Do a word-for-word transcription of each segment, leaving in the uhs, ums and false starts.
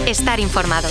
Estar informado.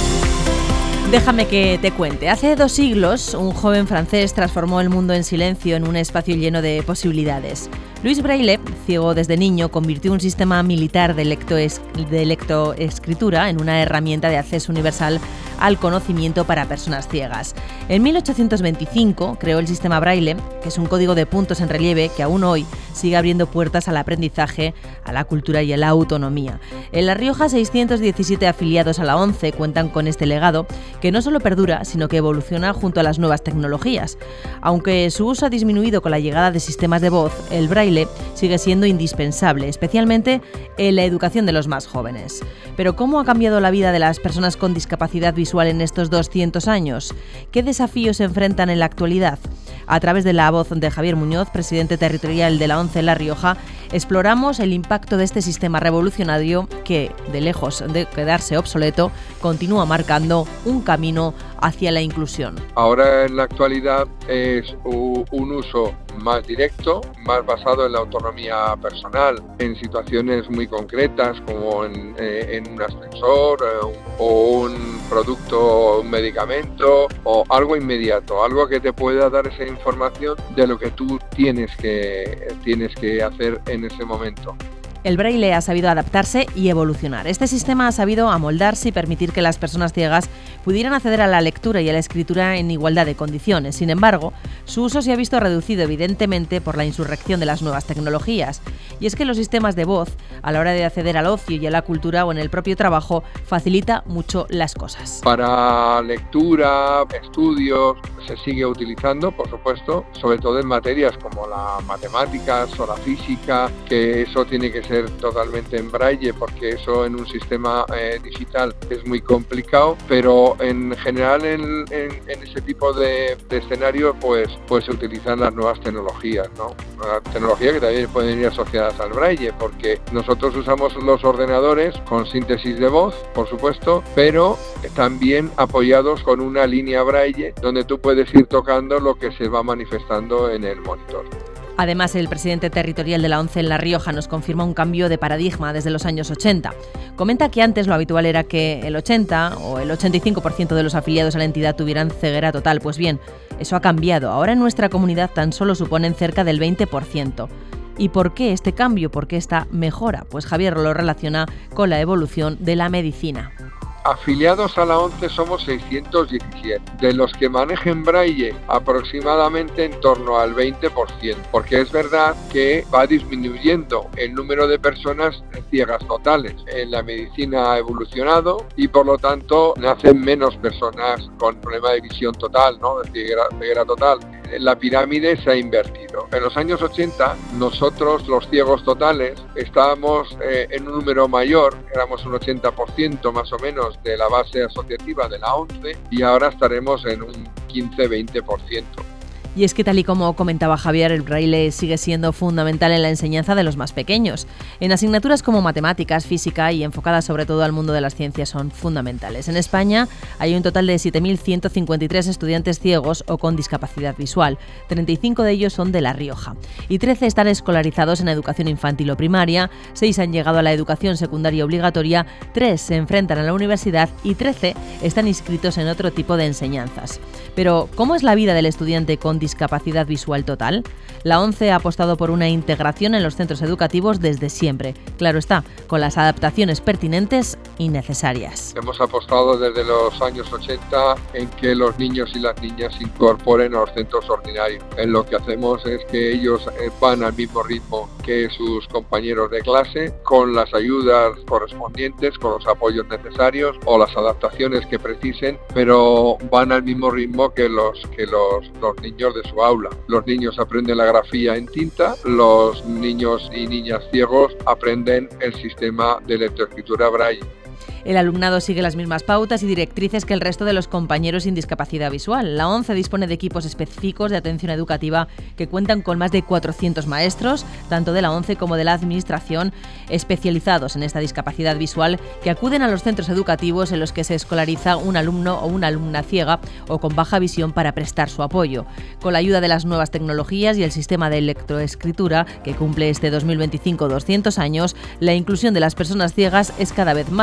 Déjame que te cuente. Hace dos siglos, un joven francés transformó el mundo en silencio en un espacio lleno de posibilidades. Louis Braille, ciego desde niño, convirtió un sistema militar de, lectoes- de lectoescritura en una herramienta de acceso universal al conocimiento para personas ciegas. En mil ochocientos veinticinco creó el sistema Braille, que es un código de puntos en relieve que aún hoy sigue abriendo puertas al aprendizaje, a la cultura y a la autonomía. En La Rioja, seiscientos diecisiete afiliados a la ONCE cuentan con este legado, que no solo perdura, sino que evoluciona junto a las nuevas tecnologías. Aunque su uso ha disminuido con la llegada de sistemas de voz, el Braille sigue siendo indispensable, especialmente en la educación de los más jóvenes. Pero ¿cómo ha cambiado la vida de las personas con discapacidad visual en estos doscientos años? ¿Qué desafíos se enfrentan en la actualidad? A través de la voz de Javier Muñoz, presidente territorial de la ONCE en La Rioja, exploramos el impacto de este sistema revolucionario que, de lejos de quedarse obsoleto, continúa marcando un camino hacia la inclusión. Ahora en la actualidad es un uso más directo, más basado en la autonomía personal, en situaciones muy concretas como en, eh, en un ascensor eh, o un producto, un medicamento o algo inmediato, algo que te pueda dar esa información de lo que tú tienes que, tienes que hacer en ese momento. El Braille ha sabido adaptarse y evolucionar. Este sistema ha sabido amoldarse y permitir que las personas ciegas pudieran acceder a la lectura y a la escritura en igualdad de condiciones. Sin embargo, su uso se ha visto reducido evidentemente por la insurrección de las nuevas tecnologías. Y es que los sistemas de voz, a la hora de acceder al ocio y a la cultura o en el propio trabajo, facilita mucho las cosas. Para lectura, estudios, se sigue utilizando, por supuesto, sobre todo en materias como las matemáticas o la física, que eso tiene que ser totalmente en braille porque eso en un sistema eh, digital es muy complicado, pero en general en, en, en ese tipo de, de escenario pues, pues se utilizan las nuevas tecnologías, ¿no? Las tecnologías que también pueden ir asociadas al braille, porque nosotros usamos los ordenadores con síntesis de voz, por supuesto, pero también apoyados con una línea braille donde tú puedes ir tocando lo que se va manifestando en el monitor. Además, el presidente territorial de la ONCE en La Rioja nos confirma un cambio de paradigma desde los años ochenta. Comenta que antes lo habitual era que el ochenta o el ochenta y cinco por ciento de los afiliados a la entidad tuvieran ceguera total. Pues bien, eso ha cambiado. Ahora en nuestra comunidad tan solo suponen cerca del veinte por ciento. ¿Y por qué este cambio? ¿Por qué esta mejora? Pues Javier lo relaciona con la evolución de la medicina. Afiliados a la ONCE somos seiscientos diecisiete, de los que manejen braille aproximadamente en torno al veinte por ciento, porque es verdad que va disminuyendo el número de personas ciegas totales. En la medicina ha evolucionado y por lo tanto nacen menos personas con problema de visión total, ¿no? De ceguera, ceguera total. La pirámide se ha invertido. En los años ochenta, nosotros, los ciegos totales, estábamos eh, en un número mayor, éramos un ochenta por ciento más o menos de la base asociativa de la ONCE y ahora estaremos en un quince a veinte por ciento. Y es que, tal y como comentaba Javier, el braille sigue siendo fundamental en la enseñanza de los más pequeños. En asignaturas como matemáticas, física y enfocadas sobre todo al mundo de las ciencias son fundamentales. En España hay un total de siete mil ciento cincuenta y tres estudiantes ciegos o con discapacidad visual. treinta y cinco de ellos son de La Rioja. Y trece están escolarizados en educación infantil o primaria, seis han llegado a la educación secundaria obligatoria, tres se enfrentan a la universidad y trece están inscritos en otro tipo de enseñanzas. Pero, ¿cómo es la vida del estudiante con discapacidad visual total? La ONCE ha apostado por una integración en los centros educativos desde siempre. Claro está, con las adaptaciones pertinentes y necesarias. Hemos apostado desde los años ochenta en que los niños y las niñas se incorporen a los centros ordinarios. En lo que hacemos es que ellos van al mismo ritmo que sus compañeros de clase, con las ayudas correspondientes, con los apoyos necesarios o las adaptaciones que precisen, pero van al mismo ritmo que los, que los, los niños de su aula. Los niños aprenden la grafía en tinta, los niños y niñas ciegos aprenden el sistema de lectoescritura braille. El alumnado sigue las mismas pautas y directrices que el resto de los compañeros sin discapacidad visual. La ONCE dispone de equipos específicos de atención educativa que cuentan con más de cuatrocientos maestros, tanto de la ONCE como de la Administración, especializados en esta discapacidad visual, que acuden a los centros educativos en los que se escolariza un alumno o una alumna ciega o con baja visión para prestar su apoyo. Con la ayuda de las nuevas tecnologías y el sistema de lectoescritura, que cumple este dos mil veinticinco doscientos años, la inclusión de las personas ciegas es cada vez más fácil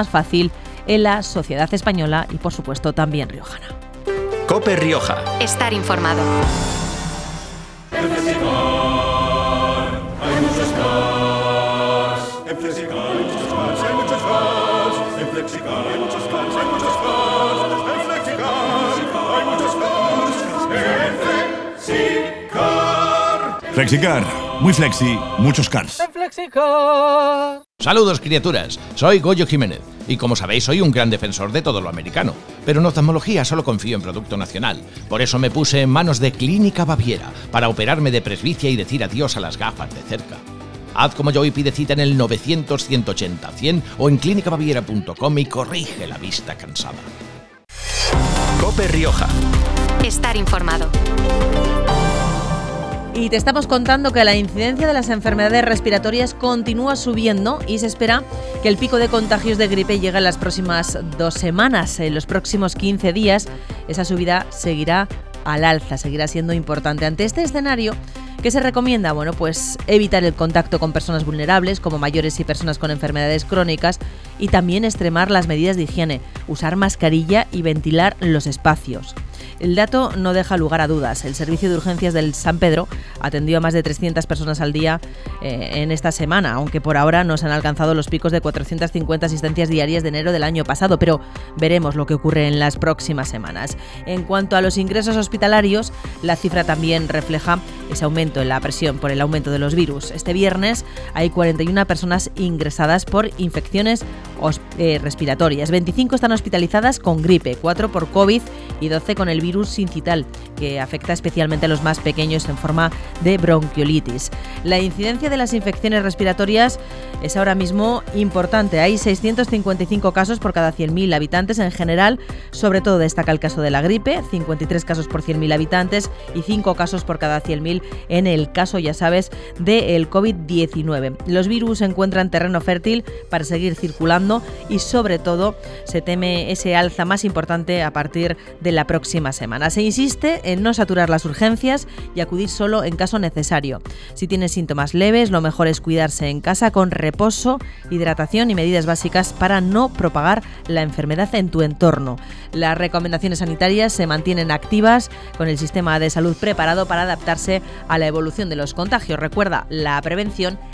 fértil en la sociedad española y, por supuesto, también riojana. COPE Rioja. Estar informado. En Flexicar hay muchos cars. En Flexicar hay muchos cars, hay muchos cars. En Flexicar hay muchos cars, hay muchos cars. En Flexicar hay muchos cars. En Flexicar. Flexicar, muy flexi, muchos cars. En Flexicar. Saludos, criaturas. Soy Goyo Jiménez y, como sabéis, soy un gran defensor de todo lo americano. Pero en oftalmología solo confío en producto nacional. Por eso me puse en manos de Clínica Baviera para operarme de presbicia y decir adiós a las gafas de cerca. Haz como yo y pide cita en el novecientos, ciento ochenta, cien o en clínica baviera punto com y corrige la vista cansada. COPE Rioja. Estar informado. Y te estamos contando que la incidencia de las enfermedades respiratorias continúa subiendo y se espera que el pico de contagios de gripe llegue en las próximas dos semanas. En los próximos quince días esa subida seguirá al alza, seguirá siendo importante. Ante este escenario, ¿qué se recomienda? Bueno, pues evitar el contacto con personas vulnerables, como mayores y personas con enfermedades crónicas, y también extremar las medidas de higiene, usar mascarilla y ventilar los espacios. El dato no deja lugar a dudas. El servicio de urgencias del San Pedro atendió a más de trescientas personas al día eh, en esta semana, aunque por ahora no se han alcanzado los picos de cuatrocientas cincuenta asistencias diarias de enero del año pasado, pero veremos lo que ocurre en las próximas semanas. En cuanto a los ingresos hospitalarios, la cifra también refleja ese aumento en la presión por el aumento de los virus. Este viernes hay cuarenta y una personas ingresadas por infecciones eh, respiratorias. veinticinco están hospitalizadas con gripe, cuatro por COVID y doce con el virus sincital, que afecta especialmente a los más pequeños en forma de bronquiolitis. La incidencia de las infecciones respiratorias es ahora mismo importante. Hay seiscientos cincuenta y cinco casos por cada cien mil habitantes en general. Sobre todo destaca el caso de la gripe, cincuenta y tres casos por cien mil habitantes y cinco casos por cada cien mil en el caso, ya sabes, del COVID diecinueve. Los virus encuentran terreno fértil para seguir circulando y, sobre todo, se teme ese alza más importante a partir de la próxima semana. Se insiste en no saturar las urgencias y acudir solo en caso necesario. Si tienes síntomas leves, lo mejor es cuidarse en casa con reposo, hidratación y medidas básicas para no propagar la enfermedad en tu entorno. Las recomendaciones sanitarias se mantienen activas con el sistema de salud preparado para adaptarse a la evolución de los contagios. Recuerda, la prevención